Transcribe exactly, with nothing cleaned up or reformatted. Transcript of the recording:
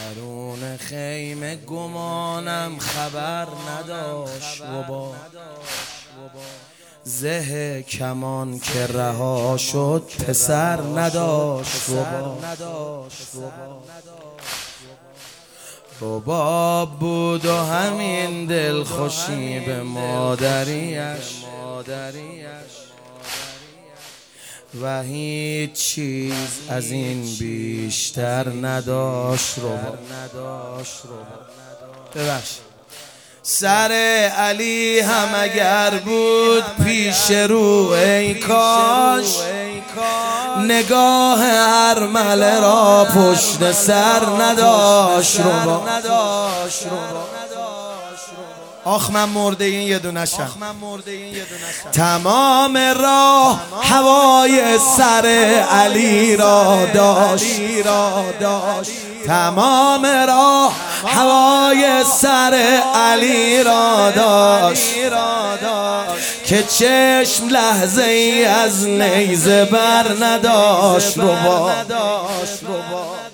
درون خیمه گمانم خبر نداشت ربا زه کمان که رها شد پسر نداشت ربا رباب بود و همین دلخوشی به مادریش و هیچ چیز از این بیشتر نداشت ربا ببخشید. سر علی هم اگر بود پیش رو ای کاش نگاه ارمله را پشت سر نداشت ربا. آخ من مرده این یه دونشم. تمام راه هوای سر علی را داشت، تمام راه هوای سر علی را داشت که چشم لحظه ای از نیزه بر نداشت ربا.